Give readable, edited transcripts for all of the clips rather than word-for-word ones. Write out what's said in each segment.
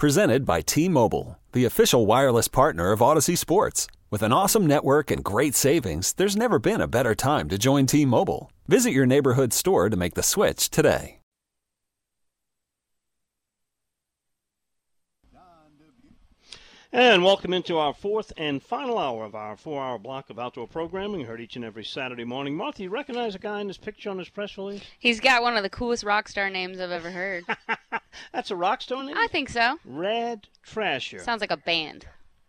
Presented by T-Mobile, the official wireless partner of Odyssey Sports. With an awesome network and great savings, there's never been a better time to join T-Mobile. Visit your neighborhood store to make the switch today. And welcome into our fourth and final hour of our 4-hour block of outdoor programming. Heard each and every Saturday morning. Martha, you recognize a guy in this picture on this press release? He's got one of the coolest rock star names I've ever heard. That's a rock star name? I think so. Rad Trasher. Sounds like a band.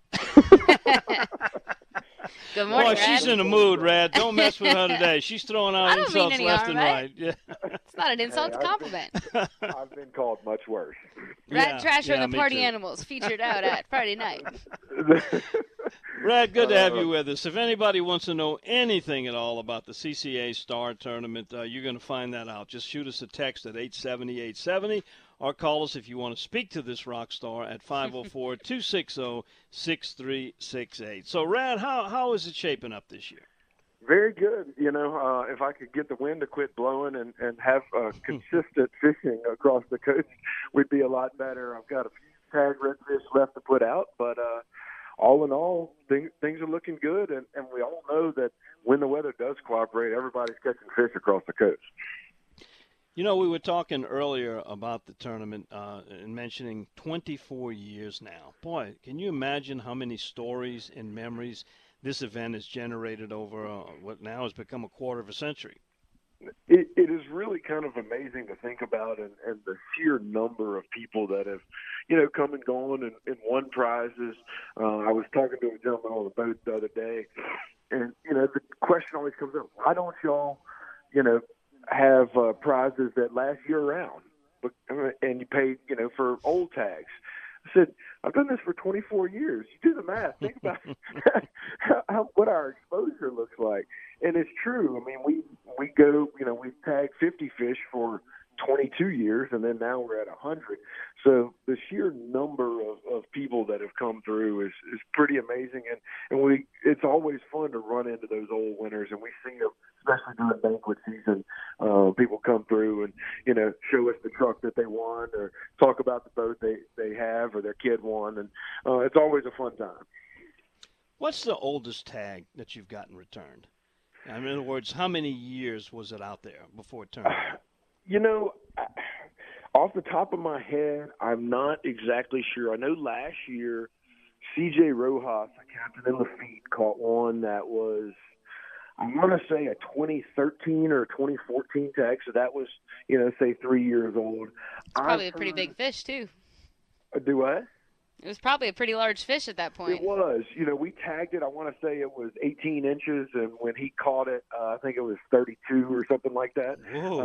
Good morning, Boy, she's in the mood, Rad. Don't mess with her today. She's throwing out insults left and right. Yeah. It's not an insult, it's a compliment. I've been called much worse. Rad Trasher and the Party Animals featured out at Friday night. Rad, good to have you with us. If anybody wants to know anything at all about the CCA Star Tournament, you're going to find that out. Just shoot us a text at 870-870 or call us if you want to speak to this rock star at 504-260-6368. So, Rad, how is it shaping up this year? Very good. You know, if I could get the wind to quit blowing and have consistent fishing across the coast, we'd be a lot better. I've got a few tag redfish left to put out, but all in all, things are looking good, and we all know that when the weather does cooperate, everybody's catching fish across the coast. You know, we were talking earlier about the tournament and mentioning 24 years now. Boy, can you imagine how many stories and memories this event has generated over what now has become a quarter of a century? It is really kind of amazing to think about, and the sheer number of people that have, you know, come and gone and won prizes. I was talking to a gentleman on the boat the other day, and, you know, the question always comes up, why don't y'all, you know, have prizes that last year round, and you pay, you know, for old tags? I said, I've done this for 24 years. You do the math. Think about what our exposure looks like. And it's true. I mean, we go, you know, we've tagged 50 fish for 22 years, and then now we're at 100. So the sheer number of people that have come through is pretty amazing. And it's always fun to run into those old winners, and we see them, especially during banquet season. People come through and, you know, show us the truck that they won or talk about the boat they have or their kid won. And it's always a fun time. What's the oldest tag that you've gotten returned? In other words, how many years was it out there before it turned out? You know, off the top of my head, I'm not exactly sure. I know last year, C.J. Rojas, a captain in Lafitte, caught one that was, I want to say, a 2013 or 2014 tag. So that was, you know, say 3 years old. It's probably a pretty big fish, too. Do what? It was probably a pretty large fish at that point. It was. You know, we tagged it, I want to say it was 18 inches, and when he caught it, I think it was 32 or something like that.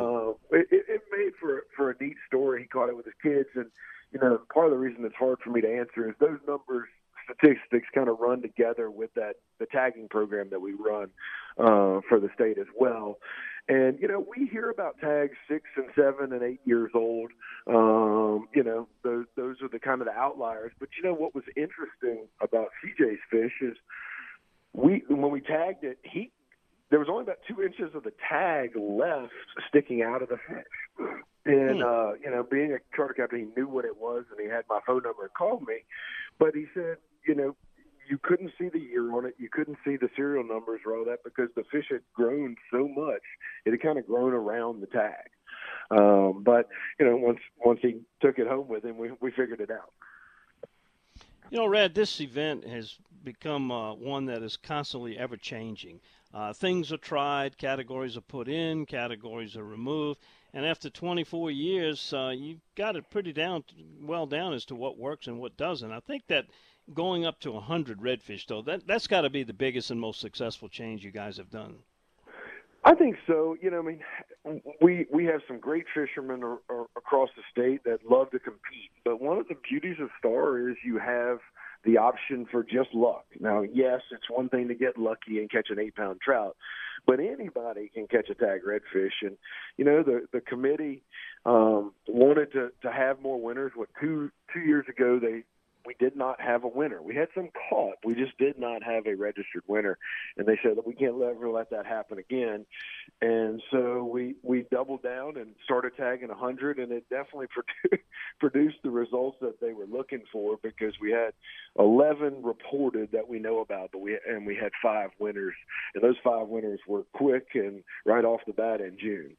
It made for a neat story. He caught it with his kids, and, you know, part of the reason it's hard for me to answer is those numbers, statistics kind of run together with the tagging program that we run for the state as well. And, you know, we hear about tags 6 and 7 and 8 years old. You know, those are the kind of the outliers. But, you know, what was interesting about CJ's fish is when we tagged it, there was only about 2 inches of the tag left sticking out of the fish. And, you know, being a charter captain, he knew what it was, and he had my phone number and called me. But he said, you know, you couldn't see the year on it. You couldn't see the serial numbers or all that because the fish had grown so much. It had kind of grown around the tag. But, you know, once he took it home with him, we figured it out. You know, Rad, this event has become one that is constantly ever-changing. Things are tried, categories are put in, categories are removed, and after 24 years, you've got it pretty well down as to what works and what doesn't. I think that going up to 100 redfish, though, that's got to be the biggest and most successful change you guys have done. I think so. You know, I mean, we have some great fishermen across the state that love to compete, but one of the beauties of Star is you have the option for just luck. Now, yes, it's one thing to get lucky and catch an 8-pound trout, but anybody can catch a tag redfish. And, you know, the committee wanted to have more winners. Two years ago, we did not have a winner. We had some caught. We just did not have a registered winner. And they said that we can't ever let that happen again. And so we doubled down and started tagging 100, and it definitely produced the results that they were looking for, because we had 11 reported that we know about, but we had 5 winners, and those 5 winners were quick and right off the bat in June.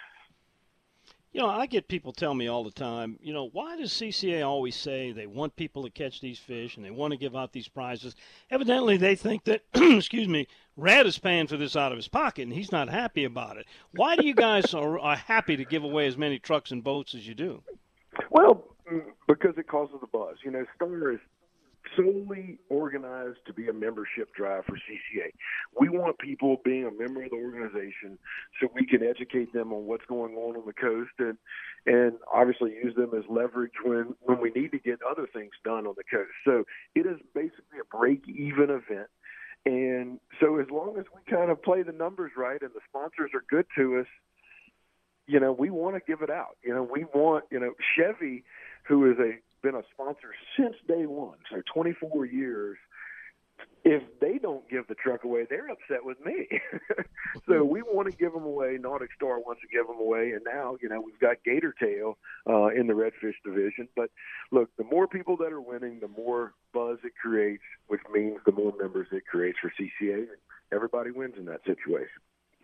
I get people tell me all the time, why does CCA always say they want people to catch these fish and they want to give out these prizes? Evidently, they think that, excuse me, Red is paying for this out of his pocket, and he's not happy about it. Why do you guys are happy to give away as many trucks and boats as you do? Well, because it causes a buzz. Star is solely organized to be a membership drive for CCA. We want people being a member of the organization so we can educate them on what's going on the coast, and obviously use them as leverage when we need to get other things done on the coast. So it is basically a break-even event. And so as long as we kind of play the numbers right and the sponsors are good to us, we want to give it out. We want, Chevy, who is been a sponsor since day one, so 24 years, if they don't give the truck away, they're upset with me. So we want to give them away. Nautic Star wants to give them away. And now, we've got Gator Tail in the redfish division. But look, the more people that are winning, the more buzz it creates, which means the more members it creates for CCA. Everybody wins in that situation.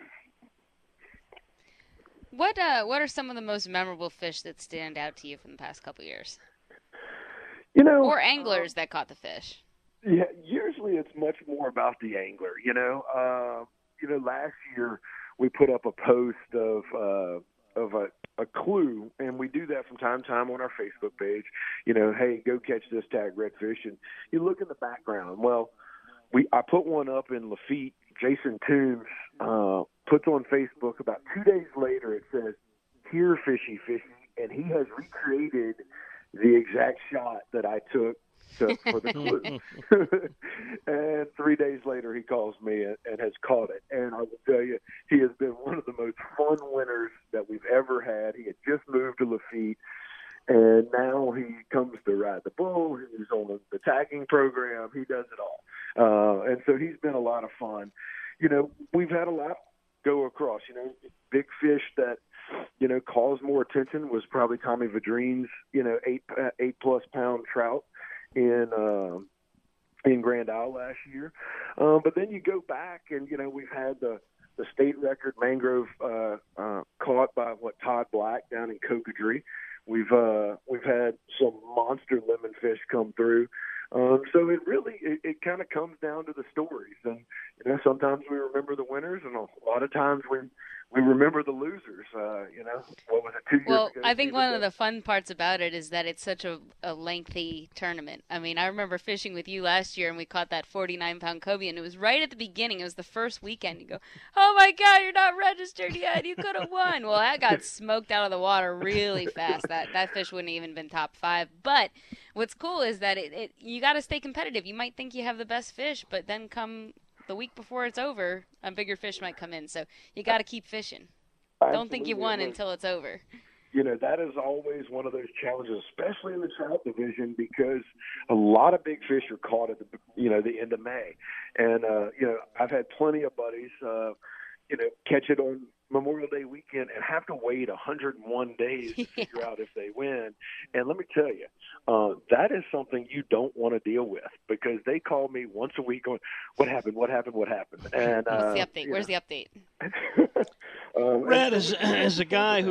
What are some of the most memorable fish that stand out to you from the past couple of years? Or anglers that caught the fish. Yeah, usually it's much more about the angler. Last year we put up a post of a clue, and we do that from time to time on our Facebook page. Hey, go catch this tag redfish, and you look in the background. Well, I put one up in Lafitte. Jason Toombs puts on Facebook about 2 days later. It says, "Here, fishy, fishy," and he has recreated the exact shot that I took for the clue. And 3 days later, he calls me and has caught it. And I will tell you, he has been one of the most fun winners that we've ever had. He had just moved to Lafitte, and now he comes to ride the bull. He's on the tagging program. He does it all. And so he's been a lot of fun. We've had a lot go across. Big fish that caused more attention was probably Tommy Vadrine's 8+ pound trout in Grand Isle last year. But then you go back and we've had the state record mangrove caught by Todd Black down in Cocodrie. We've had some monster lemon fish come through. So it kind of comes down to the stories, and sometimes we remember the winners, and a lot of times we remember the losers. What was it, 2 years ago? Well, I think one of the fun parts about it is that it's such a lengthy tournament. I mean, I remember fishing with you last year, and we caught that 49-pound cobia, and it was right at the beginning. It was the first weekend. You go, "Oh my God, you're not registered yet. You could have won." Well, that got smoked out of the water really fast. That fish wouldn't have even been top 5. But what's cool is that you got to stay competitive. You might think you have the best fish, but then come the week before it's over, a bigger fish might come in. So you got to keep fishing. Absolutely. Don't think you won until it's over. That is always one of those challenges, especially in the trout division, because a lot of big fish are caught at the end of May. And, I've had plenty of buddies, catch it on Memorial Day weekend and have to wait 101 days to figure out if they win. And let me tell you, that is something you don't want to deal with, because they call me once a week going, "What happened? What happened? What happened?" And what's the update? Where's the update? Brad, as a guy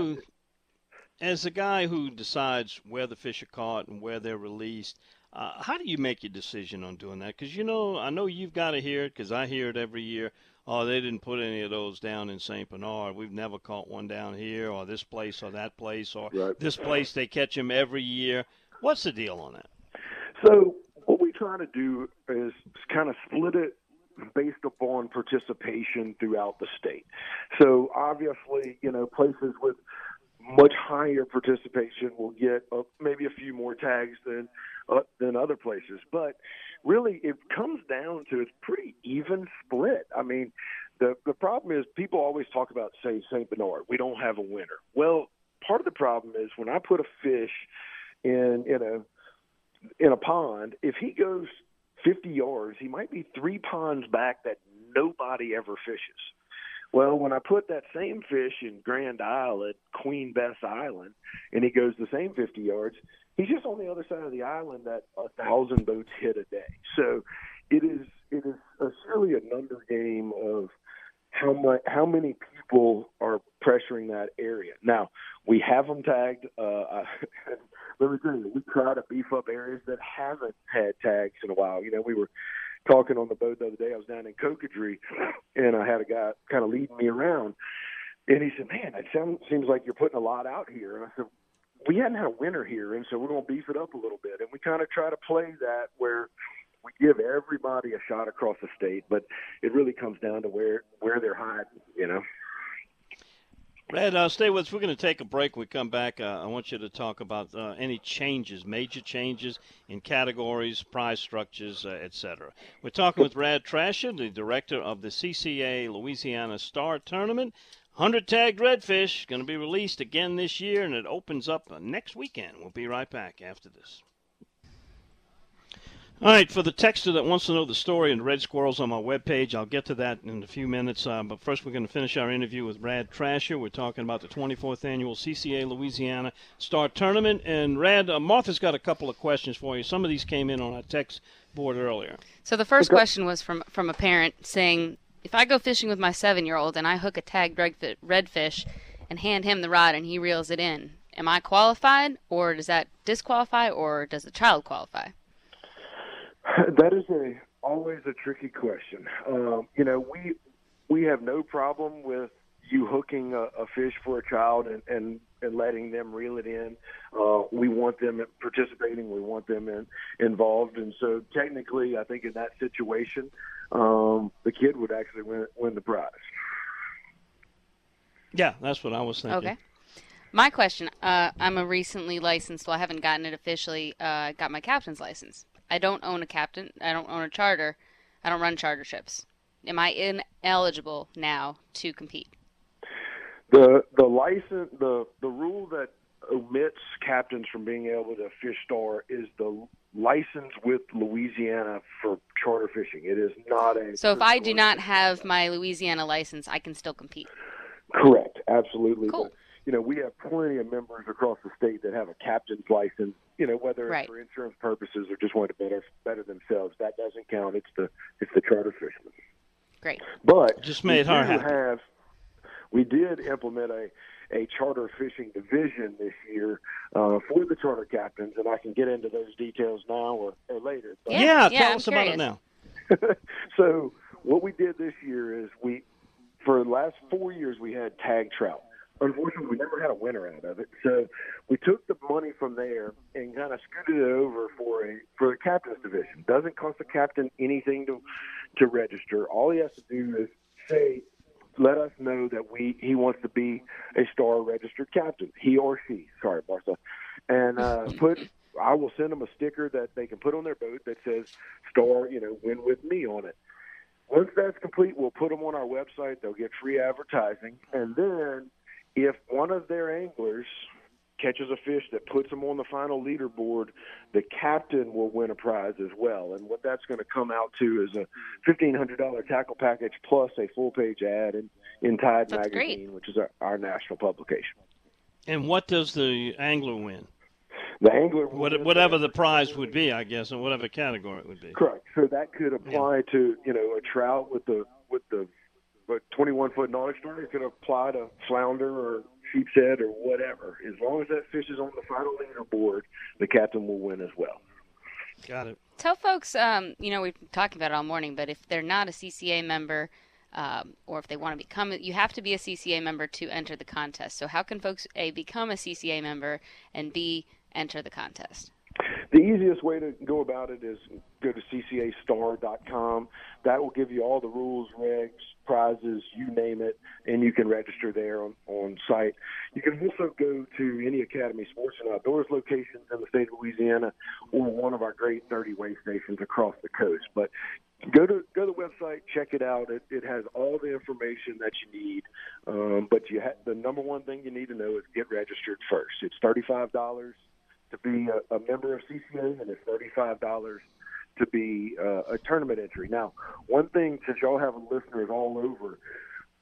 who decides where the fish are caught and where they're released, how do you make your decision on doing that? Because I know you've got to hear it, because I hear it every year. "Oh, they didn't put any of those down in St. Bernard. We've never caught one down here, or this place or that place, or this place they catch them every year." What's the deal on that? So what we try to do is kind of split it based upon participation throughout the state. So obviously, places with much higher participation will get maybe a few more tags than other places. But really, it comes down to it's pretty even split. I mean, the problem is people always talk about, say, St. Bernard. We don't have a winner. Well, part of the problem is when I put a fish in a pond, if he goes 50 yards, he might be 3 ponds back that nobody ever fishes. Well, when I put that same fish in Grand Isle at Queen Bess Island, and he goes the same 50 yards, he's just on the other side of the island that 1,000 boats hit a day. So it is surely a number game of how many people are pressuring that area. Now, we have them tagged. Let me tell you, we try to beef up areas that haven't had tags in a while. You know, we were talking on the boat the other day. I was down in Cocodrie, and I had a guy kind of leading me around. And he said, man, it seems like you're putting a lot out here. And I said, we hadn't had a winter here, and so we're going to beef it up a little bit. And we kind of try to play that where we give everybody a shot across the state, but it really comes down to where they're hiding, you know. Red, stay with us. We're going to take a break. When we come back, I want you to talk about any changes, major changes in categories, prize structures, etc. We're talking with Brad Trasher, the director of the CCA Louisiana Star Tournament. 100 tagged redfish going to be released again this year, and it opens up next weekend. We'll be right back after this. All right, for the texter that wants to know the story and red squirrels on my webpage, I'll get to that in a few minutes. But first, we're going to finish our interview with Brad Trasher. We're talking about the 24th Annual CCA Louisiana Star Tournament. And, Brad, Martha's got a couple of questions for you. Some of these came in on our text board earlier. So the first question was from a parent saying, if I go fishing with my 7-year-old and I hook a tagged redfish and hand him the rod and he reels it in, am I qualified, or does that disqualify, or does the child qualify? That is always a tricky question. You know, we have no problem with you hooking a fish for a child and letting them reel it in. We want them participating. We want them involved. And so technically, I think in that situation, the kid would actually win the prize. Yeah, that's what I was thinking. Okay. My question, I'm a recently licensed, well, I haven't gotten it officially, got my captain's license. I don't own a captain. I don't own a charter. I don't run charter ships. Am I ineligible now to compete? The license, the rule that omits captains from being able to fish Star is the license with Louisiana for charter fishing. It is not a. So if I do not have my Louisiana license, I can still compete. Correct. Absolutely. Cool. But, you know, we have plenty of members across the state that have a captain's license, you know, whether it's for insurance purposes or just want to better themselves. That doesn't count. It's the charter fishermen. Great. But just made her happy. We did implement a charter fishing division this year for the charter captains, and I can get into those details now or later. But tell us about it now. So what we did this year is for the last 4 years, we had tag trout. Unfortunately, we never had a winner out of it. So we took the money from there and kind of scooted it over for the captain's division. Doesn't cost the captain anything to register. All he has to do is let us know that he wants to be a Star registered captain. He or she. Sorry, Martha. And I will send them a sticker that they can put on their boat that says Star, you know, win with me on it. Once that's complete, we'll put them on our website. They'll get free advertising. And then if one of their anglers catches a fish that puts them on the final leaderboard, the captain will win a prize as well. And what that's going to come out to is a $1,500 tackle package plus a full-page ad in Tide Magazine, which is our national publication. And what does the angler win? The angler whatever the prize would be, I guess, in whatever category it would be. Correct. So that could apply to, you know, a trout with the 21-foot Nordic Star. It could apply to flounder or sheep's head or whatever. As long as that fish is on the final leaderboard, the captain will win as well. Got it. Tell folks, you know, we've been talking about it all morning, but if they're not a CCA member or if they want to become it, you have to be a CCA member to enter the contest. So how can folks, A, become a CCA member, and B, enter the contest? The easiest way to go about it is go to ccastar.com. That will give you all the rules, regs, prizes, you name it, and you can register there on site. You can also go to any Academy Sports and Outdoors locations in the state of Louisiana or one of our great 30 way stations across the coast. But go to the website, check it out. It has all the information that you need. But the number one thing you need to know is get registered first. It's $35 to be a member of CCA, and it's $35 to be a tournament entry. Now, one thing, since y'all have listeners all over,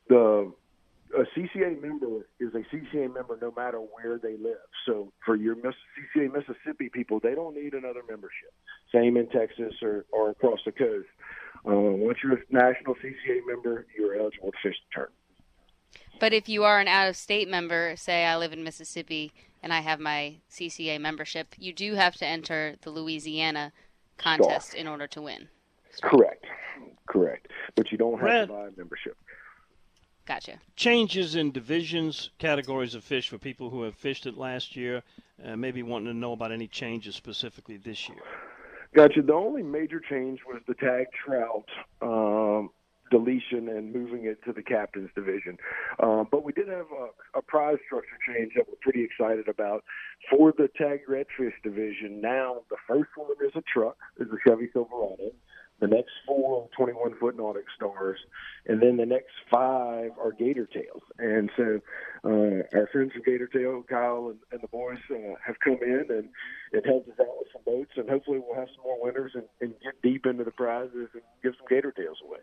a CCA member is a CCA member no matter where they live. So for your CCA Mississippi people, they don't need another membership. Same in Texas or across the coast. Once you're a national CCA member, you're eligible to fish the tournament. But if you are an out-of-state member, say I live in Mississippi and I have my CCA membership, you do have to enter the Louisiana contest in order to win. Correct. But you don't have to buy a membership. Gotcha. Changes in divisions, categories of fish for people who have fished it last year, maybe wanting to know about any changes specifically this year. Gotcha. The only major change was the tag trout deletion and moving it to the captain's division. But we did have a prize structure change that we're pretty excited about. For the tag redfish division, now the first one is a truck, is a Chevy Silverado. The next 4 are 21-foot Nautic Stars, and then the next 5 are Gator Tails. And so our friends from Gator Tail, Kyle and the boys, have come in and helped us out with some boats, and hopefully we'll have some more winners and get deep into the prizes and give some Gator Tails away.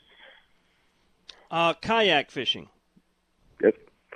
Kayak fishing. Yes.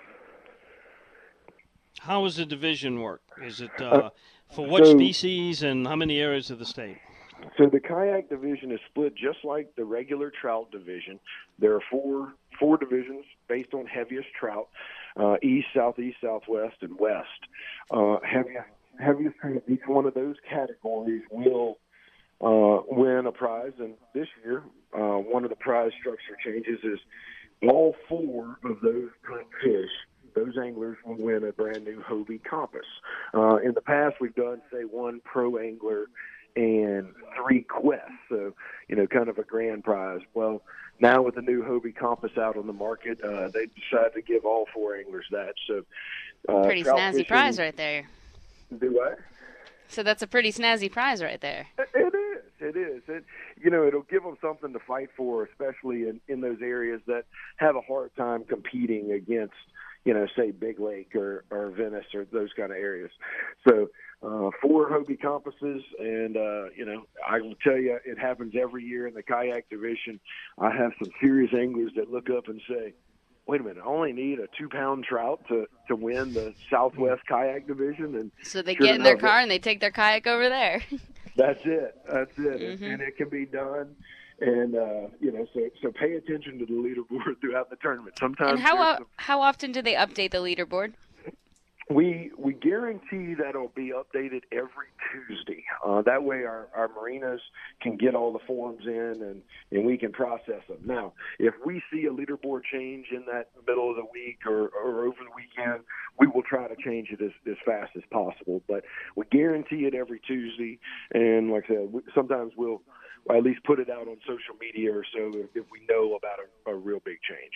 How does the division work? Is it for what species and how many areas of the state? So the kayak division is split just like the regular trout division. There are four divisions based on heaviest trout, east, southeast, southwest, and west. Heaviest trout, each one of those categories will win a prize. And this year, one of the prize structure changes is all 4 of those fish, those anglers will win a brand new Hobie Compass. In the past, we've done, say, 1 pro angler and 3 quests, so, kind of a grand prize. Well, now with the new Hobie Compass out on the market, they decided to give all 4 anglers that. So, pretty snazzy prize right there. Do what? So that's a pretty snazzy prize right there. It is. It'll give them something to fight for, especially in those areas that have a hard time competing against, say Big Lake or Venice or those kind of areas. So 4 Hobie Compasses, and, I will tell you, it happens every year in the kayak division. I have some serious anglers that look up and say, wait a minute, I only need a 2-pound trout to win the Southwest kayak division. And so they get in their car and they take their kayak over there. That's it. Mm-hmm. And it can be done. And, so pay attention to the leaderboard throughout the tournament. Sometimes. And how often do they update the leaderboard? We guarantee that it'll be updated every Tuesday. That way our marinas can get all the forms in and we can process them. Now, if we see a leaderboard change in that middle of the week or over the weekend, we will try to change it as fast as possible. But we guarantee it every Tuesday. And like I said, sometimes we'll at least put it out on social media or so if we know about a real big change.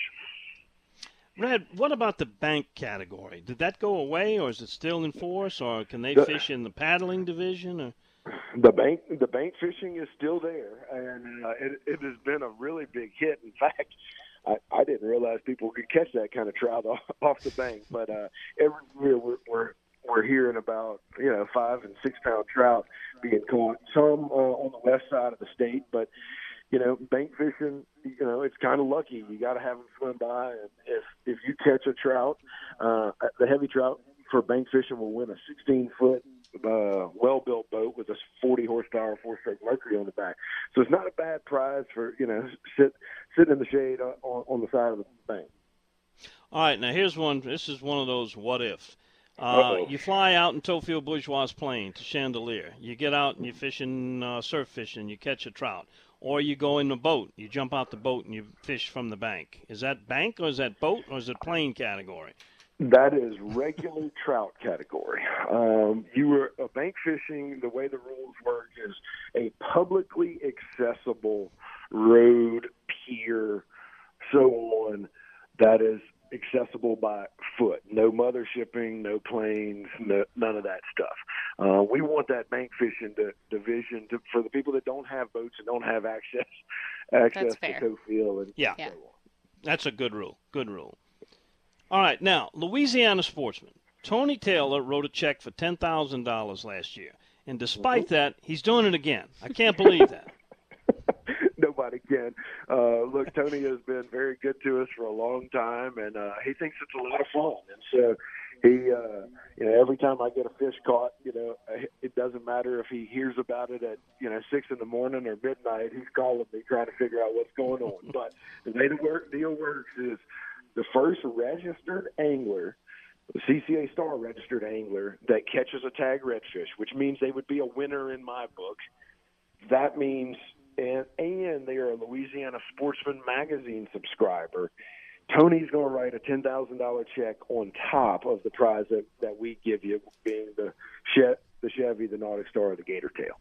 Red, what about the bank category? Did that go away, or is it still in force, or can they fish in the paddling division? Or? The bank fishing is still there, and it has been a really big hit. In fact, I didn't realize people could catch that kind of trout off the bank. But every year we're hearing about 5 and 6 pound trout being caught. Some on the west side of the state, but bank fishing, it's kind of lucky. You got to have them swim by, and if you catch a trout, the heavy trout for bank fishing will win a 16-foot well-built boat with a 40 horsepower 4-stroke Mercury on the back. So it's not a bad prize for sit in the shade on the side of the bank. All right, now here's one. This is one of those what if. You fly out in Towfield Bourgeois Plain to Chandelier. You get out and you're fishing, surf fishing. You catch a trout. Or you go in the boat. You jump out the boat and you fish from the bank. Is that bank or is that boat or is it plain category? That is regular trout category. You were bank fishing. The way the rules work is a publicly accessible road, pier, so on, that is accessible by foot. No mother shipping, no planes, none of that stuff. We want that bank fishing division for the people that don't have boats and don't have access to Towfield. Yeah. So on. That's a good rule. Good rule. All right, now, Louisiana sportsman. Tony Taylor wrote a check for $10,000 last year. And despite that, he's doing it again. I can't believe that. Nobody weekend. Look, Tony has been very good to us for a long time, and he thinks it's a lot of fun. And so he, every time I get a fish caught, it doesn't matter if he hears about it at 6 in the morning or midnight. He's calling me trying to figure out what's going on. But the way the deal works is the first registered angler, the CCA Star registered angler that catches a tag redfish, which means they would be a winner in my book. That means, and they are a Louisiana Sportsman Magazine subscriber. Tony's going to write a $10,000 check on top of the prize that we give you, being the Chevy, the Nautic Star, or the Gator Tail.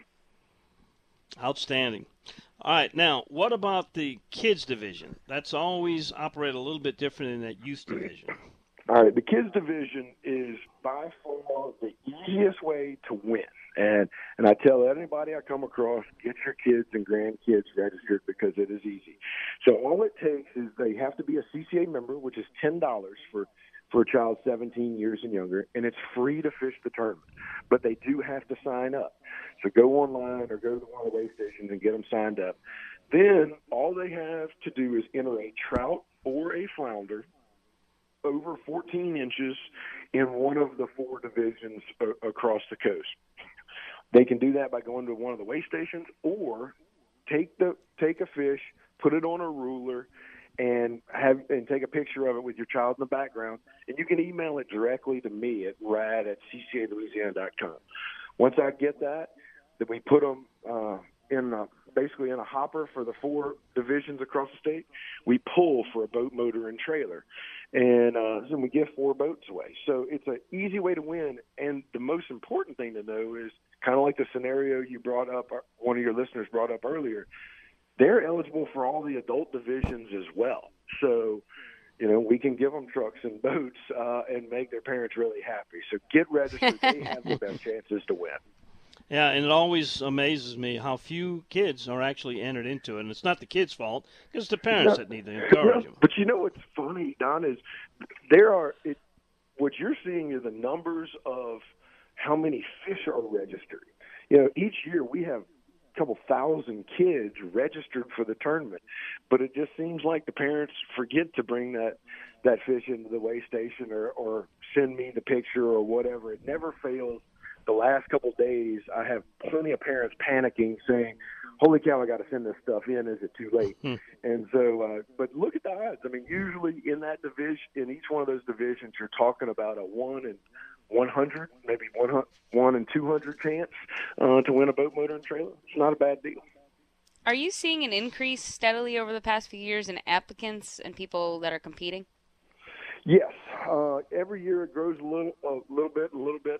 Outstanding. All right, now, what about the kids division? That's always operated a little bit different in that youth division. All right, the kids division is by far the easiest way to win. And I tell anybody I come across, get your kids and grandkids registered because it is easy. So all it takes is they have to be a CCA member, which is $10 for a child 17 years and younger, and it's free to fish the tournament. But they do have to sign up. So go online or go to one of the way stations and get them signed up. Then all they have to do is enter a trout or a flounder over 14 inches in one of the 4 divisions across the coast. They can do that by going to one of the weigh stations or take a fish, put it on a ruler, and take a picture of it with your child in the background, and you can email it directly to me at rad@ccalouisiana.com. Once I get that, then we put them basically in a hopper for the 4 divisions across the state. We pull for a boat, motor, and trailer. And then we give 4 boats away. So it's an easy way to win. And the most important thing to know is kind of like the scenario you brought up, one of your listeners brought up earlier, they're eligible for all the adult divisions as well. So, we can give them trucks and boats and make their parents really happy. So get registered. They have the best chances to win. Yeah, and it always amazes me how few kids are actually entered into it. And it's not the kids' fault, because it's the parents that need to encourage them. But what's funny, Don, is what you're seeing is the numbers of how many fish are registered. Each year we have a couple thousand kids registered for the tournament, but it just seems like the parents forget to bring that fish into the weigh station or send me the picture or whatever. It never fails. The last couple of days, I have plenty of parents panicking, saying, "Holy cow, I got to send this stuff in. Is it too late?" And so, but look at the odds. I mean, usually in that division, in each one of those divisions, you're talking about a 1 in 100, maybe 1 in 200 chance to win a boat, motor, and trailer. It's not a bad deal. Are you seeing an increase steadily over the past few years in applicants and people that are competing? Yes. Every year it grows a little bit.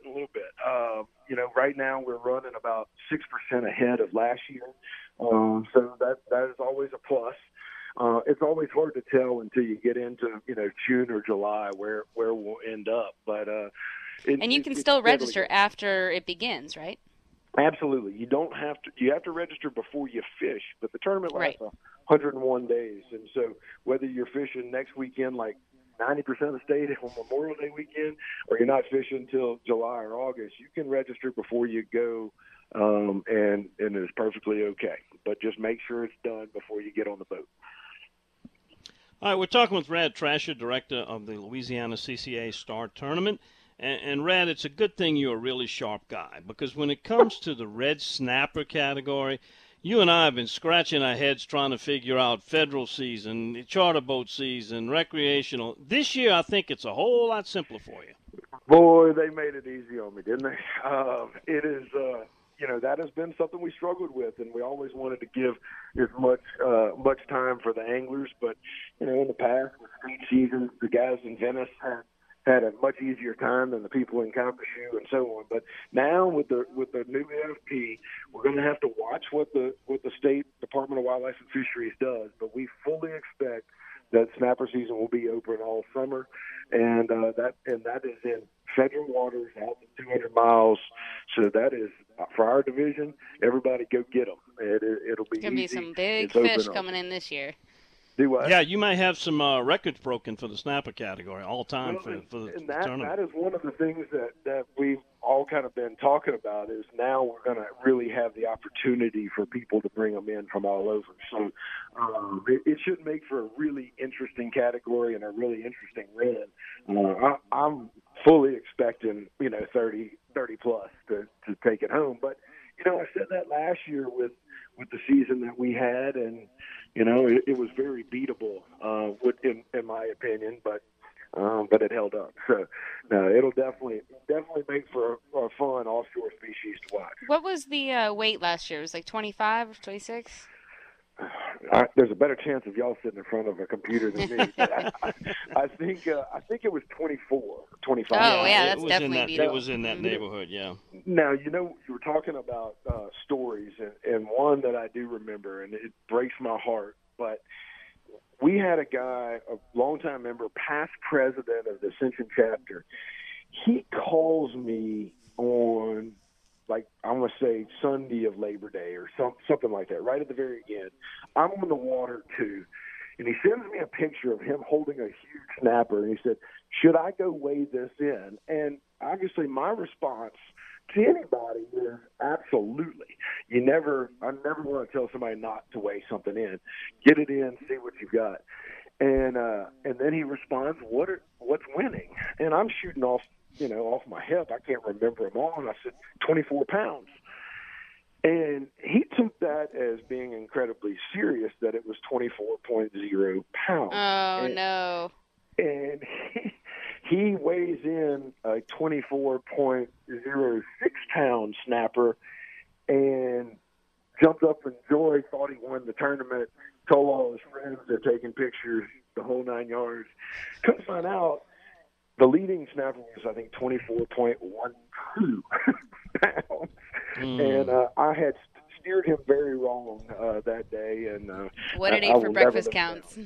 Right now we're running about 6% ahead of last year. So that is always a plus. It's always hard to tell until you get into, June or July where we'll end up. But and you can still register after it begins, right? Absolutely. You have to register before you fish, but the tournament lasts 101 days. And so whether you're fishing next weekend like 90% of the state on Memorial Day weekend, or you're not fishing until July or August, you can register before you go, and it's perfectly okay. But just make sure it's done before you get on the boat. All right, we're talking with Rad Trasher, director of the Louisiana CCA Star Tournament. And Rad, it's a good thing you're a really sharp guy, because when it comes to the red snapper category, you and I have been scratching our heads trying to figure out federal season, charter boat season, recreational. This year, I think it's a whole lot simpler for you. Boy, they made it easy on me, didn't they? It is, that has been something we struggled with, and we always wanted to give as much time for the anglers. But, in the past, with state seasons, the guys in Venice had a much easier time than the people in Calcasieu and so on. But now with the new FP, we're going to have to watch what the State Department of Wildlife and Fisheries does. But we fully expect that snapper season will be open all summer, and that is in federal waters out to 200 miles. So that is for our division. Everybody go get them. It'll be going to be easy. some big fish coming in this year. Do what? Yeah, you might have some records broken for the snapper category all time for the tournament. That is one of the things that we've all kind of been talking about is now we're going to really have the opportunity for people to bring them in from all over. So it should make for a really interesting category and a really interesting run. I'm fully expecting, 30 plus to take it home. But, I said that last year with the season that we had, and it was very beatable, in my opinion, but it held up. So it'll definitely make for a fun offshore species to watch. What was the weight last year? It was like 25 or 26? There's a better chance of y'all sitting in front of a computer than me. I think it was 24, 25. Oh yeah, that's definitely beatable. It was in that neighborhood, yeah. Now you were talking about stories, and one that I do remember, and it breaks my heart. But we had a guy, a longtime member, past president of the Ascension chapter. He calls me on, I want to say Sunday of Labor Day or something like that, right at the very end. I'm on the water too, and he sends me a picture of him holding a huge snapper, and he said, "Should I go weigh this in?" And obviously my response to anybody is absolutely. I never want to tell somebody not to weigh something in. Get it in, see what you've got. And then he responds, what's winning? And I'm shooting off my hip. I can't remember them all. And I said, 24 pounds. And he took that as being incredibly serious, that it was 24.0 pounds. Oh, no. And he weighs in a 24.06 pound snapper and jumped up in joy, thought he won the tournament, told all his friends they're taking pictures, the whole 9 yards. Couldn't find out the leading snapper was, I think, 24.12 pounds. And I had steered him very wrong that day. And what an eight for breakfast counts.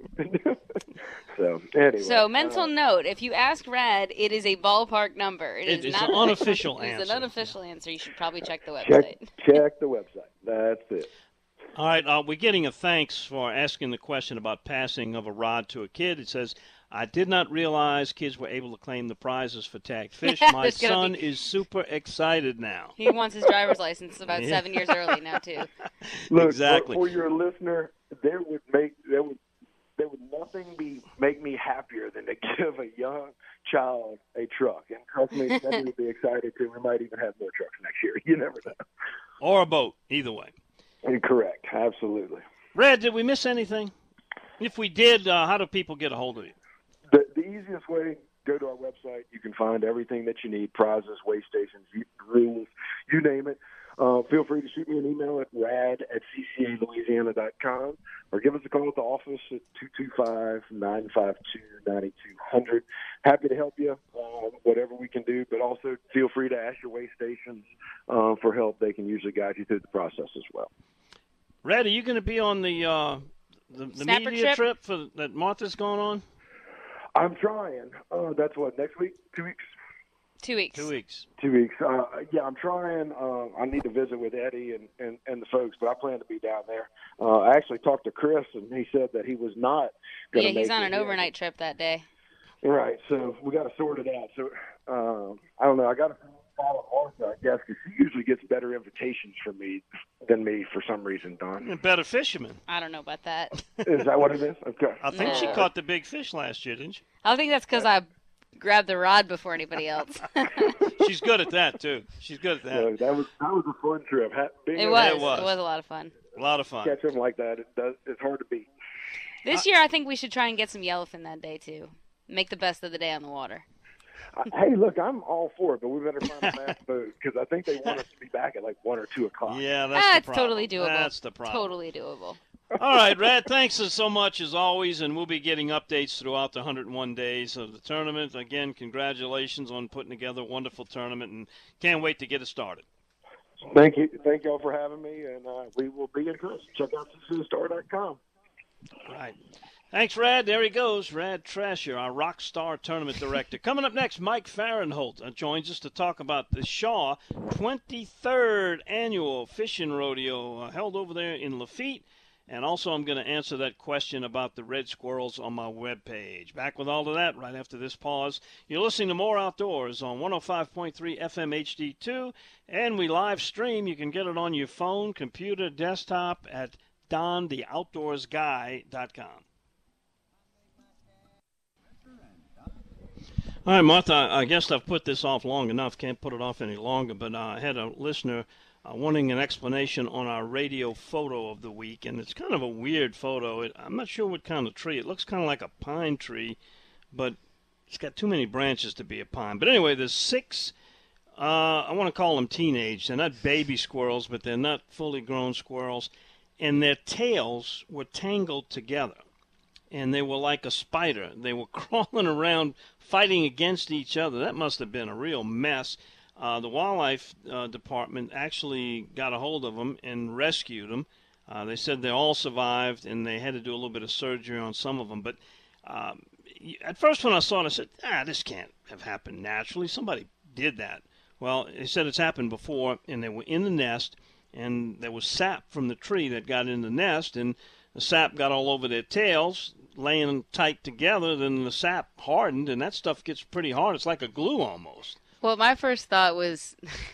So, anyway. So, mental note, if you ask Rad, it is a ballpark number. It's not an unofficial answer. It's an unofficial answer. You should probably check the website. Check the website. That's it. All right, we're getting a thanks for asking the question about passing of a rod to a kid. It says, I did not realize kids were able to claim the prizes for tagged fish. My son is super excited now. He wants his driver's license about 7 years early now, too. Look, exactly. For your listener, there would nothing make me happier than to give a young child a truck. And trust me, Debbie would be excited too. We might even have more trucks next year. You never know. Or a boat, either way. Correct, absolutely. Red, did we miss anything? If we did, how do people get a hold of you? The easiest way, go to our website. You can find everything that you need, prizes, weigh stations, rules, you name it. Feel free to shoot me an email at rad@ccalouisiana.com or give us a call at the office at 225-952-9200. Happy to help you, whatever we can do, but also feel free to ask your weigh stations for help. They can usually guide you through the process as well. Rad, are you going to be on the media trip that Martha's going on? I'm trying. That's what, next week? 2 weeks? 2 weeks. 2 weeks. 2 weeks. Yeah, I'm trying. I need to visit with Eddie and the folks, but I plan to be down there. I actually talked to Chris, and he said that he was not going to make it. Yeah, he's on an overnight trip that day. Right, so we got to sort it out. So I don't know. I got to follow Martha, I guess, because she usually gets better invitations from me than me for some reason, Don. You're a better fisherman. I don't know about that. Is that what it is? Okay. I think she caught the big fish last year, didn't she? I think that's because I grabbed the rod before anybody else. She's good at that, too. She's good at that. Yeah, that was a fun trip. It was a lot of fun. A lot of fun. Catch them like that, it's hard to beat. This year, I think we should try and get some yellowfin that day, too. Make the best of the day on the water. Hey, look, I'm all for it, but we better find a fast boat because I think they want us to be back at like 1 or 2 o'clock. Yeah, that's the problem. Totally doable. That's the problem. Totally doable. All right, Rad, thanks so much as always, and we'll be getting updates throughout the 101 days of the tournament. Again, congratulations on putting together a wonderful tournament, and can't wait to get it started. Thank you. Thank you all for having me, and we will be in touch. Check out CCStar.com. Right. Thanks, Rad. There he goes, Rad Trasher, our rock star tournament director. Coming up next, Mike Fahrenholt joins us to talk about the Shaw 23rd Annual Fishing Rodeo held over there in Lafitte. And also, I'm going to answer that question about the red squirrels on my webpage. Back with all of that right after this pause. You're listening to More Outdoors on 105.3 FM HD2, and we live stream. You can get it on your phone, computer, desktop at dontheoutdoorsguy.com. All right, Martha, I guess I've put this off long enough. Can't put it off any longer, but I had a listener wanting an explanation on our radio photo of the week, and it's kind of a weird photo. I'm not sure what kind of tree. It looks kind of like a pine tree, but it's got too many branches to be a pine. But anyway, there's 6, I want to call them teenage. They're not baby squirrels, but they're not fully grown squirrels, and their tails were tangled together, and they were like a spider. They were crawling around, fighting against each other. That must have been a real mess. The wildlife department actually got a hold of them and rescued them. They said they all survived, and they had to do a little bit of surgery on some of them. But at first when I saw it, I said, this can't have happened naturally. Somebody did that. Well, they said it's happened before, and they were in the nest, and there was sap from the tree that got in the nest, and the sap got all over their tails, laying tight together. Then the sap hardened, and that stuff gets pretty hard. It's like a glue almost. Well, my first thought was,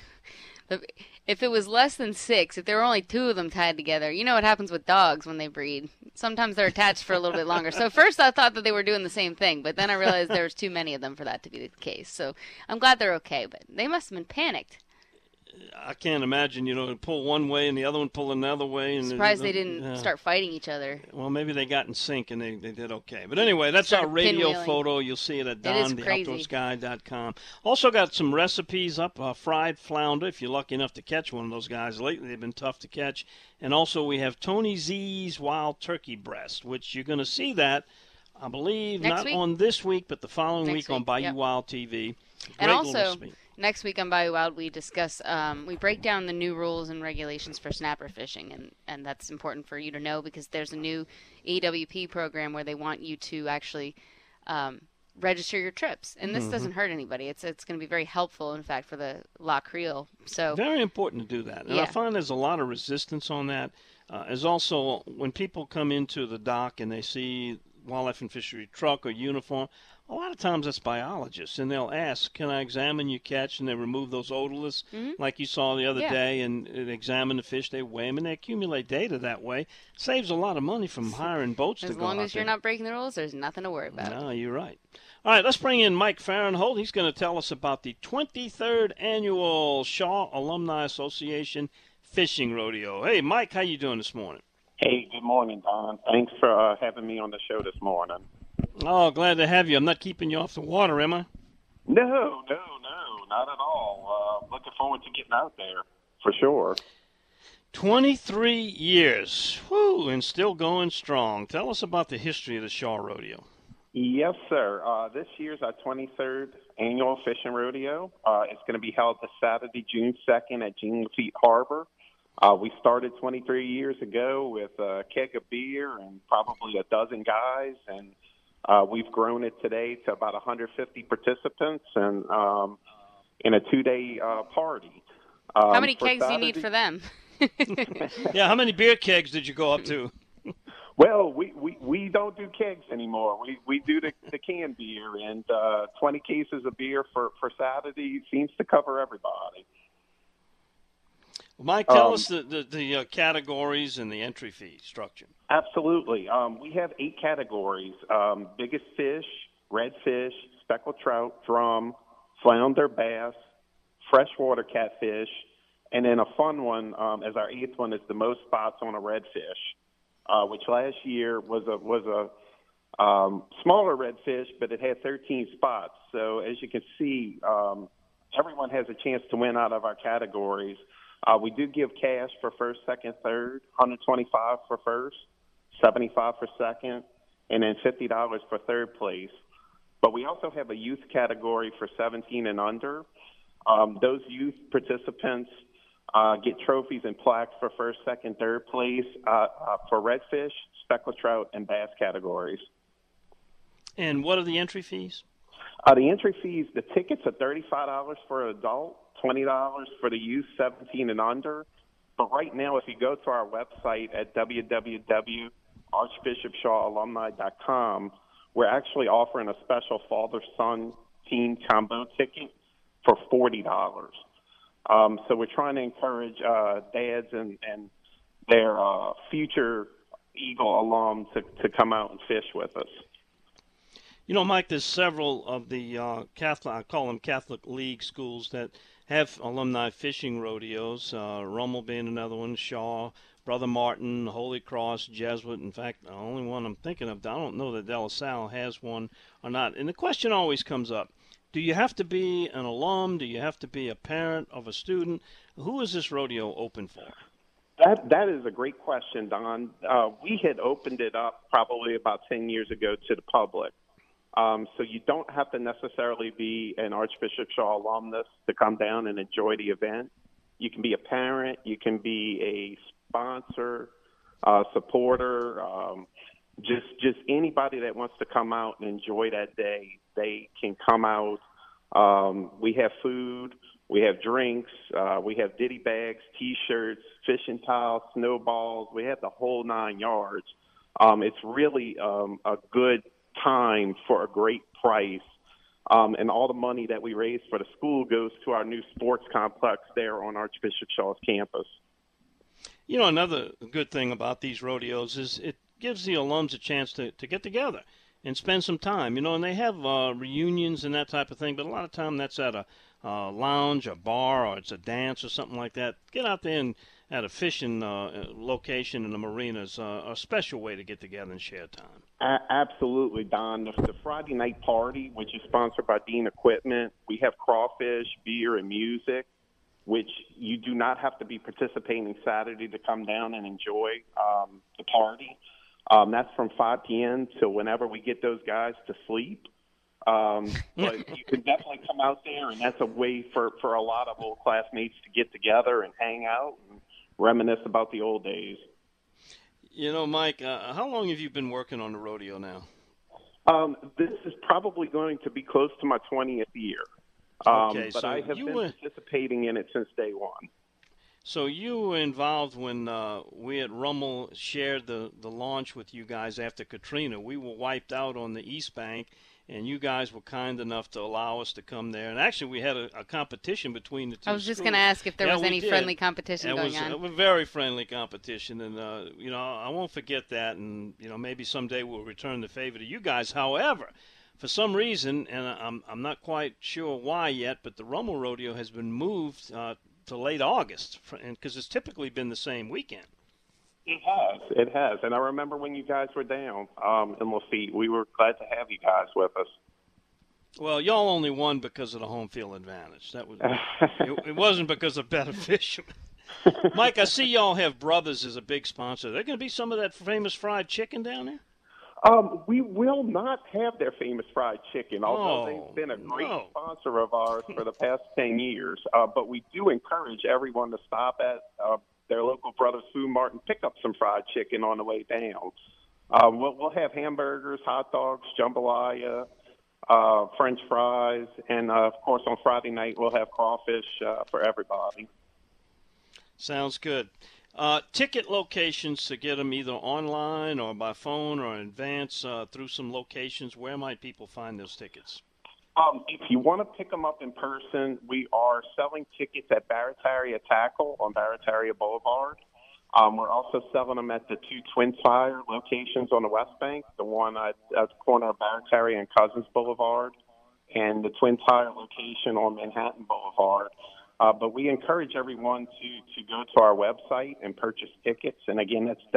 if it was less than 6, if there were only 2 of them tied together, you know what happens with dogs when they breed. Sometimes they're attached for a little bit longer. So first I thought that they were doing the same thing, but then I realized there was too many of them for that to be the case. So I'm glad they're okay, but they must have been panicked. I can't imagine, pull one way and the other one pull another way. And surprised they didn't start fighting each other. Well, maybe they got in sync and they did okay. But anyway, that's our radio photo. You'll see it at dontheoutdoorsguy.com. Also got some recipes up, fried flounder, if you're lucky enough to catch one of those guys. Lately they've been tough to catch. And also we have Tony Z's wild turkey breast, which you're going to see that, I believe, not on this week, but the following week on Bayou Wild TV. And also, next week on Bayou Wild, we discuss, we break down the new rules and regulations for snapper fishing, and that's important for you to know because there's a new EWP program where they want you to actually register your trips, and this doesn't hurt anybody. It's going to be very helpful, in fact, for the La Creel. So very important to do that, and I find there's a lot of resistance on that. As also when people come into the dock and they see wildlife and fishery truck or uniform. A lot of times it's biologists, and they'll ask, can I examine your catch? And they remove those odorless, like you saw the other day, and examine the fish. They weigh them, and they accumulate data that way. Saves a lot of money from hiring boats to go out there. As long as you're not breaking the rules, there's nothing to worry about. No, you're right. All right, let's bring in Mike Farenthold. He's going to tell us about the 23rd Annual Shaw Alumni Association Fishing Rodeo. Hey, Mike, how you doing this morning? Hey, good morning, Don. Thanks for having me on the show this morning. Oh, glad to have you. I'm not keeping you off the water, am I? No, not at all. Looking forward to getting out there, for sure. 23 years, whoo, and still going strong. Tell us about the history of the Shaw Rodeo. Yes, sir. This year's our 23rd Annual Fishing Rodeo. It's going to be held this Saturday, June 2nd at Jingle Feet Harbor. We started 23 years ago with a keg of beer and probably a dozen guys, and we've grown it today to about 150 participants and in a 2-day party. How many kegs do you need for them? Yeah, how many beer kegs did you go up to? Well, we don't do kegs anymore. We do the canned beer, and 20 cases of beer for Saturday seems to cover everybody. Well, Mike, tell us the categories and the entry fee structure. Absolutely. We have 8 categories: biggest fish, redfish, speckled trout, drum, flounder, bass, freshwater catfish, and then a fun one as our 8th one is the most spots on a redfish, which last year was a smaller redfish, but it had 13 spots. So as you can see, everyone has a chance to win out of our categories. We do give cash for first, second, third, $125 for first, $75 for second, and then $50 for third place. But we also have a youth category for 17 and under. Those youth participants get trophies and plaques for first, second, third place for redfish, speckled trout, and bass categories. And what are the entry fees? The entry fees, the tickets are $35 for an adult, $20 for the youth 17 and under. But right now, if you go to our website at www.archbishopshawalumni.com, we're actually offering a special father-son team combo ticket for $40. So we're trying to encourage dads and their future Eagle alum to come out and fish with us. You know, Mike, there's several of the Catholic, I call them Catholic League schools that have alumni fishing rodeos, Rummel being another one, Shaw, Brother Martin, Holy Cross, Jesuit. In fact, the only one I'm thinking of, I don't know that De La Salle has one or not. And the question always comes up, do you have to be an alum? Do you have to be a parent of a student? Who is this rodeo open for? That is a great question, Don. We had opened it up probably about 10 years ago to the public. So you don't have to necessarily be an Archbishop Shaw alumnus to come down and enjoy the event. You can be a parent. You can be a sponsor, supporter, just anybody that wants to come out and enjoy that day. They can come out. We have food. We have drinks. We have ditty bags, T-shirts, fishing towels, snowballs. We have the whole 9 yards. It's really a good time for a great price. And all the money that we raise for the school goes to our new sports complex there on Archbishop Shaw's campus. You know, another good thing about these rodeos is it gives the alums a chance to get together and spend some time. You know, and they have reunions and that type of thing, but a lot of time that's at a lounge, a bar, or it's a dance or something like that. Get out there and at a fishing location in the marina is a special way to get together and share time. Absolutely, Don. The Friday night party, which is sponsored by Dean Equipment, we have crawfish, beer, and music, which you do not have to be participating Saturday to come down and enjoy the party. That's from 5 p.m. to whenever we get those guys to sleep. But you can definitely come out there, and that's a way for a lot of old classmates to get together and hang out and reminisce about the old days. You know, Mike, how long have you been working on the rodeo now? This is probably going to be close to my 20th year. Okay, but so I have been participating in it since day one. So you were involved when we at Rummel shared the launch with you guys after Katrina. We were wiped out on the East Bank, and you guys were kind enough to allow us to come there. And actually, we had a competition between the two I was just schools. going to ask if there was any did. friendly competition going on. It was a very friendly competition, and you know, I won't forget that. And you know, maybe someday we'll return the favor to you guys. However, for some reason, and I'm not quite sure why yet, but the Rummel Rodeo has been moved to late August, because it's typically been the same weekend. It has. And I remember when you guys were down in Lafitte, we were glad to have you guys with us. Well, y'all only won because of the home field advantage. That was it wasn't because of better fishermen. Mike, I see y'all have Brothers as a big sponsor. There going to be some of that famous fried chicken down there? We will not have their famous fried chicken, although they've been a great sponsor of ours for the past 10 years. But we do encourage everyone to stop at their local Brothers Food Mart and pick up some fried chicken on the way down. We'll have hamburgers, hot dogs, jambalaya, French fries, and, of course, on Friday night we'll have crawfish for everybody. Sounds good. Ticket locations to get them either online or by phone or in advance through some locations. Where might people find those tickets? If you want to pick them up in person, we are selling tickets at Barataria Tackle on Barataria Boulevard. We're also selling them at the two Twin Tire locations on the West Bank, the one at the corner of Barataria and Cousins Boulevard, and the Twin Tire location on Manhattan Boulevard. But we encourage everyone to go to our website and purchase tickets. And again, that's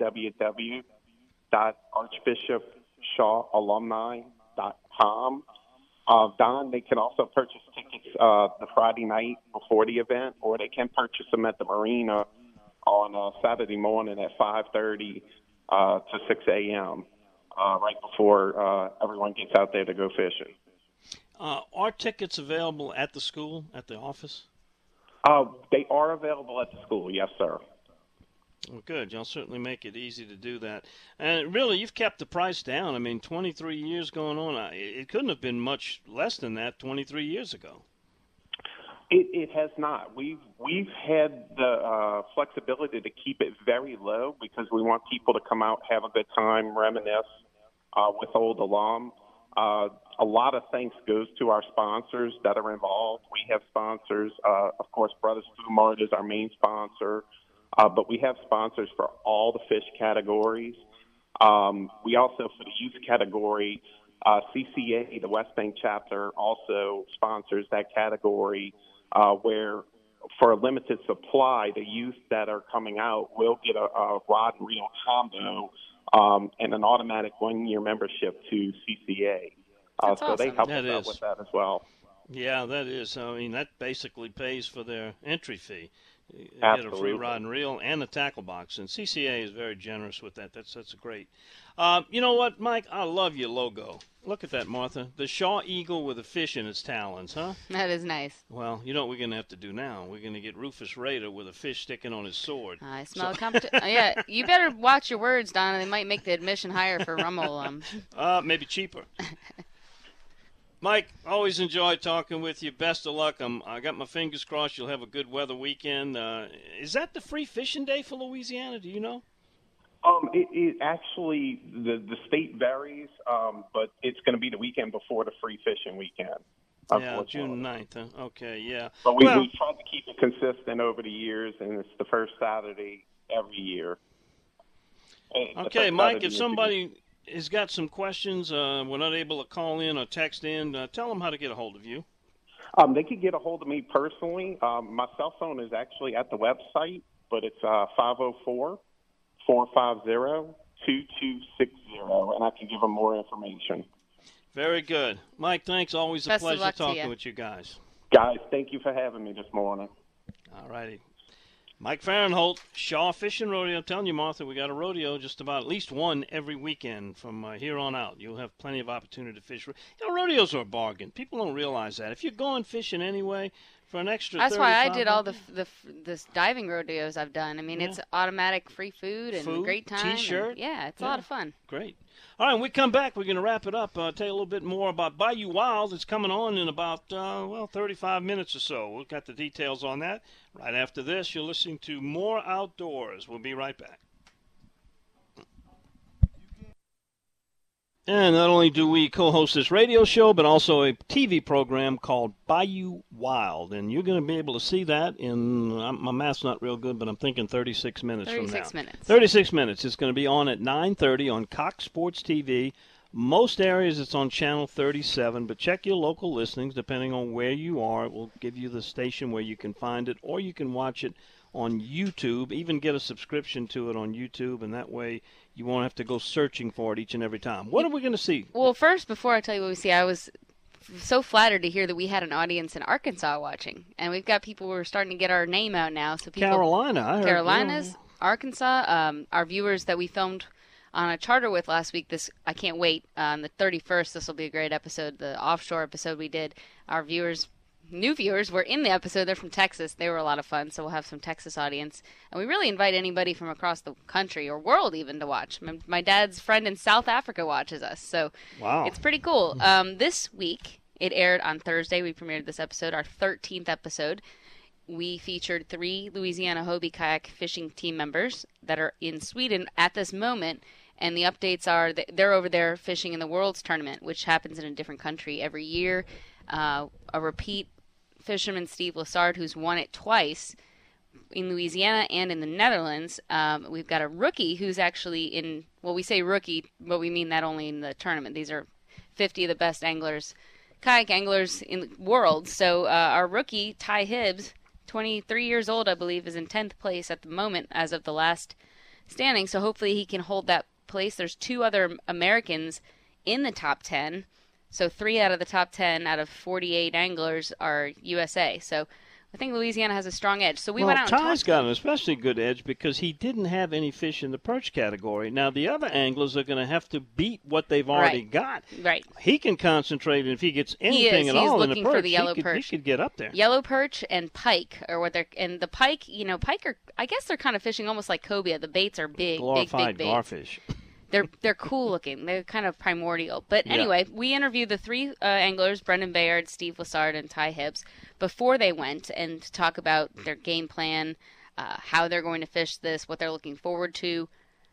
www.archbishopshawalumni.com. Don, they can also purchase tickets the Friday night before the event, or they can purchase them at the marina on Saturday morning at 5:30 to 6 a.m. Right before everyone gets out there to go fishing. Are tickets available at the school, at the office? They are available at the school, yes, sir. Well, good. Y'all certainly make it easy to do that. And really, you've kept the price down. I mean, 23 years going on. It couldn't have been much less than that 23 years ago. It has not. We've had the flexibility to keep it very low because we want people to come out, have a good time, reminisce with old alum. A lot of thanks goes to our sponsors that are involved. We have sponsors. Of course, Brothers Food Mart is our main sponsor, but we have sponsors for all the fish categories. We also, for the youth category, CCA, the West Bank chapter, also sponsors that category where for a limited supply, the youth that are coming out will get a rod and reel combo and an automatic 1-year membership to CCA. So awesome. they help us out with that as well. Yeah, that is. I mean, that basically pays for their entry fee. You Absolutely. get a free rod and reel and a tackle box, and CCA is very generous with that. That's great. You know what, Mike? I love your logo. Look at that, Martha. The Shaw Eagle with a fish in its talons, huh? That is nice. Well, you know what we're going to have to do now? We're going to get Rufus Raider with a fish sticking on his sword. I smell competition. Yeah, you better watch your words, Donna. They might make the admission higher for Rummel. Maybe cheaper. Mike, always enjoy talking with you. Best of luck. I got my fingers crossed you'll have a good weather weekend. Is that the free fishing day for Louisiana? Do you know? It actually, the state varies, but it's going to be the weekend before the free fishing weekend. Yeah, June 9th. Huh? Okay, yeah. But we've tried to keep it consistent over the years, and it's the first Saturday every year. Okay, Mike, if somebody has got some questions, we're not able to call in or text in, tell them how to get a hold of you. They could get a hold of me personally. My cell phone is actually at the website, but it's 504-450-2260, and I can give them more information. Very good. Mike, thanks. Always a Best of pleasure luck to talking you. with you guys. Guys, thank you for having me this morning. All righty. Mike Farenthold, Shaw Fishing Rodeo. I'm telling you, Martha, we got a rodeo, just about at least one every weekend from here on out. You'll have plenty of opportunity to fish. You know, rodeos are a bargain. People don't realize that. If you're going fishing anyway, for an extra That's why I did all $35, the diving rodeos I've done. I mean, it's automatic free food and great time. T-shirt. Yeah, it's a lot of fun. Great. All right, when we come back, we're going to wrap it up. Tell you a little bit more about Bayou Wild. It's coming on in about, 35 minutes or so. We've got the details on that. Right after this, you're listening to More Outdoors. We'll be right back. And not only do we co-host this radio show, but also a TV program called Bayou Wild. And you're going to be able to see that in, my math's not real good, but I'm thinking 36 minutes from now. 36 minutes. 36 minutes. It's going to be on at 9:30 on Cox Sports TV. Most areas it's on Channel 37, but check your local listings. Depending on where you are, it will give you the station where you can find it, or you can watch it on YouTube, even get a subscription to it on YouTube, and that way you won't have to go searching for it each and every time. What are we going to see? Well, first, before I tell you what we see, I was so flattered to hear that we had an audience in Arkansas watching, and we've got people who are starting to get our name out now. So people, Carolina, I heard. Carolinas, Arkansas, our viewers that we filmed on a charter with last week. I can't wait. On the 31st, this will be a great episode. The offshore episode we did. Our viewers, new viewers, were in the episode. They're from Texas. They were a lot of fun, so we'll have some Texas audience. And we really invite anybody from across the country or world even to watch. My dad's friend in South Africa watches us, so It's pretty cool. This week, it aired on Thursday. We premiered this episode, our 13th episode. We featured 3 Louisiana Hobie kayak fishing team members that are in Sweden at this moment. And the updates are that they're over there fishing in the World's Tournament, which happens in a different country every year. A repeat fisherman, Steve Lassard, who's won it twice in Louisiana and in the Netherlands. We've got a rookie who's actually in, well, we say rookie, but we mean that only in the tournament. These are 50 of the best anglers, kayak anglers in the world. So our rookie, Ty Hibbs, 23 years old, I believe, is in 10th place at the moment as of the last standing. So hopefully he can hold that place. There's 2 other Americans in the top 10. So 3 out of the top 10 out of 48 anglers are USA. So I think Louisiana has a strong edge. So we went out and Ty's talked got an especially good edge because he didn't have any fish in the perch category. Now, the other anglers are going to have to beat what they've already got. Right. He can concentrate, and if he gets anything at all in the perch, for the yellow perch. He could get up there. Yellow perch and pike are what they're, and the pike, pike are, I guess they're kind of fishing almost like cobia. The baits are big, Glorified big baits. garfish. they're cool looking. They're kind of primordial. But anyway, we interviewed the 3 anglers, Brendan Bayard, Steve Lassard, and Ty Hibbs, before they went, and to talk about their game plan, how they're going to fish this, what they're looking forward to.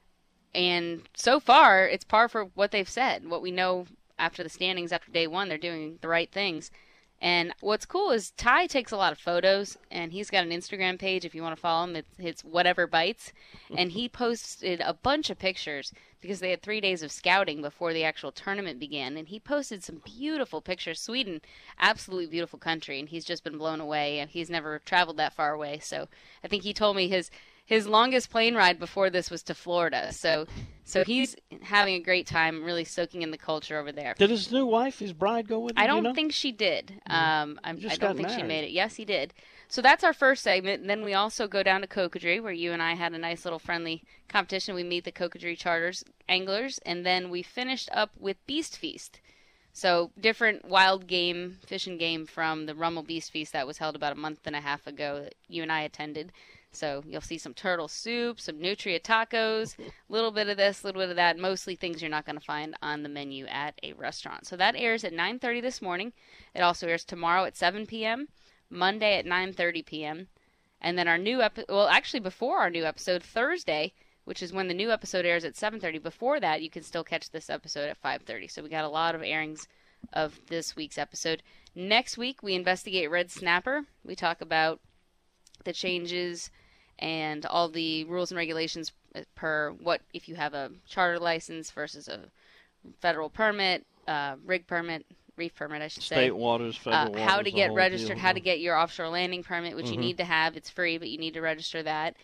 And so far, it's par for what they've said. What we know after the standings, after day 1, they're doing the right things. And what's cool is Ty takes a lot of photos, and he's got an Instagram page if you want to follow him. It's Whatever Bites. And he posted a bunch of pictures because they had 3 days of scouting before the actual tournament began. And he posted some beautiful pictures. Sweden, absolutely beautiful country, and he's just been blown away. He's never traveled that far away. So I think he told me his longest plane ride before this was to Florida. So he's having a great time, really soaking in the culture over there. Did his new wife, his bride, go with him? I don't think she did. I don't think she made it. Yes, he did. So that's our first segment. And then we also go down to Cocodrie, where you and I had a nice little friendly competition. We meet the Cocodrie Charters anglers. And then we finished up with Beast Feast. So different wild game, fishing game from the Rummel Beast Feast that was held about a month and a half ago that you and I attended. So you'll see some turtle soup, some nutria tacos, a little bit of this, a little bit of that, mostly things you're not going to find on the menu at a restaurant. So that airs at 9:30 this morning. It also airs tomorrow at 7 p.m., Monday at 9:30 p.m., and then our new before our new episode, Thursday, which is when the new episode airs at 7:30. Before that, you can still catch this episode at 5:30. So we got a lot of airings of this week's episode. Next week, we investigate red snapper. We talk about the changes and all the rules and regulations per what if you have a charter license versus a federal permit, rig permit, reef permit, I should say. State waters, federal waters. How to get registered, how to get your offshore landing permit, which you need to have. It's free, but you need to register that.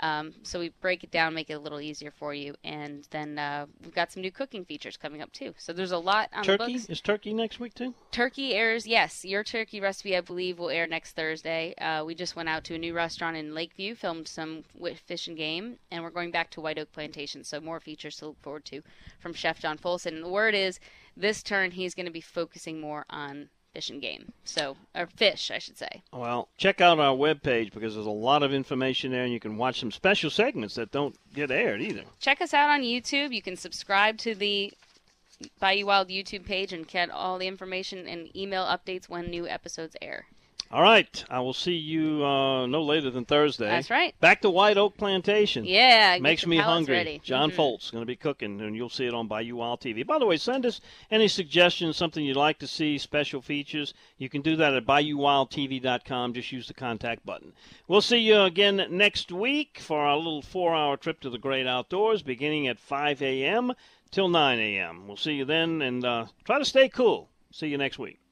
So we break it down, make it a little easier for you. And then we've got some new cooking features coming up, too. So there's a lot on the books. Is turkey next week, too? Turkey airs, yes. Your turkey recipe, I believe, will air next Thursday. We just went out to a new restaurant in Lakeview, filmed some fish and game, and we're going back to White Oak Plantation. So more features to look forward to from Chef John Folson. And the word is, this turn, he's going to be focusing more on fish and game. Or fish, I should say. Well, check out our webpage because there's a lot of information there, and you can watch some special segments that don't get aired either. Check us out on YouTube. You can subscribe to the Bayou Wild YouTube page and get all the information and email updates when new episodes air. All right. I will see you no later than Thursday. That's right. Back to White Oak Plantation. Yeah. Makes me hungry. Ready. John Foltz going to be cooking, and you'll see it on Bayou Wild TV. By the way, send us any suggestions, something you'd like to see, special features. You can do that at BayouWildTV.com. Just use the contact button. We'll see you again next week for our little 4-hour trip to the great outdoors, beginning at 5 a.m. till 9 a.m. We'll see you then, and try to stay cool. See you next week.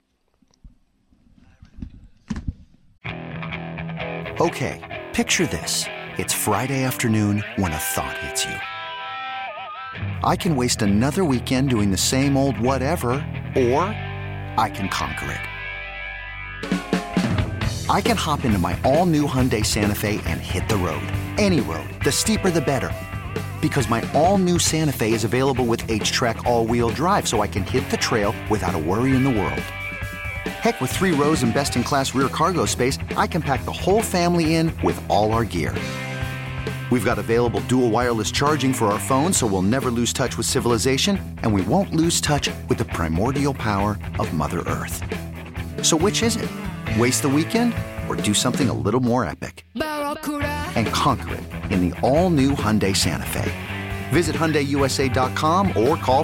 Okay, picture this. It's Friday afternoon when a thought hits you. I can waste another weekend doing the same old whatever, or I can conquer it. I can hop into my all-new Hyundai Santa Fe and hit the road. Any road. The steeper, the better. Because my all-new Santa Fe is available with H-Track all-wheel drive, so I can hit the trail without a worry in the world. Heck, with 3 rows and best-in-class rear cargo space, I can pack the whole family in with all our gear. We've got available dual wireless charging for our phones, so we'll never lose touch with civilization, and we won't lose touch with the primordial power of Mother Earth. So which is it? Waste the weekend or do something a little more epic? And conquer it in the all-new Hyundai Santa Fe. Visit HyundaiUSA.com or call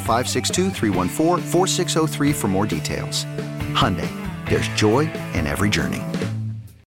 562-314-4603 for more details. Hyundai, there's joy in every journey.